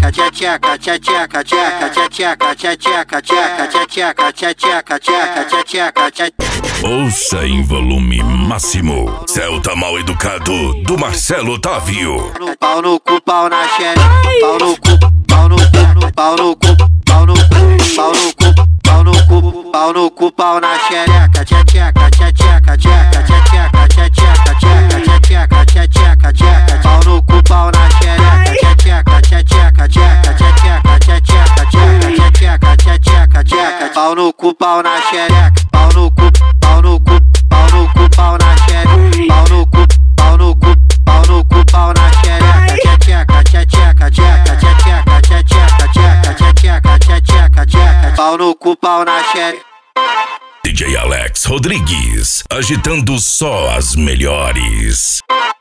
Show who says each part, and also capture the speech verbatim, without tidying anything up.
Speaker 1: tcheca, tcheca, tcheca, tcheca, tcheca, tcheca, tcheca, tcheca, tcheca, tcheca, tcheca.
Speaker 2: Ouça em volume máximo. Celta Mal Educado, do Marcelo Otávio.
Speaker 1: Pau no cu, pau na xereca. Pau no cu, pau no cu, pau no cu, pau no cu, pau no cu, pau no cu, pau no cu, pau na xereca. Tcheca, tcheca, tcheca, tcheca, tcheca, tcheca, tcheca, tcheca, tcheca. Pau no cu, pau na xereca. Tcheca, tcheca, tcheca, tcheca, tcheca, tcheca, tcheca, tcheca. Pau no cu, pau na xereca. Pau no cu, pau no cu, pau no cu, pau na xereca. Pau no cu, pau no cu, pau no cu, pau na xereca. Tcheca, tcheca, tcheca, tcheca, tcheca, tcheca, tcheca, tcheca. Pau no cu, pau na xereca.
Speaker 2: D J Alex Rodrigues, agitando só as melhores.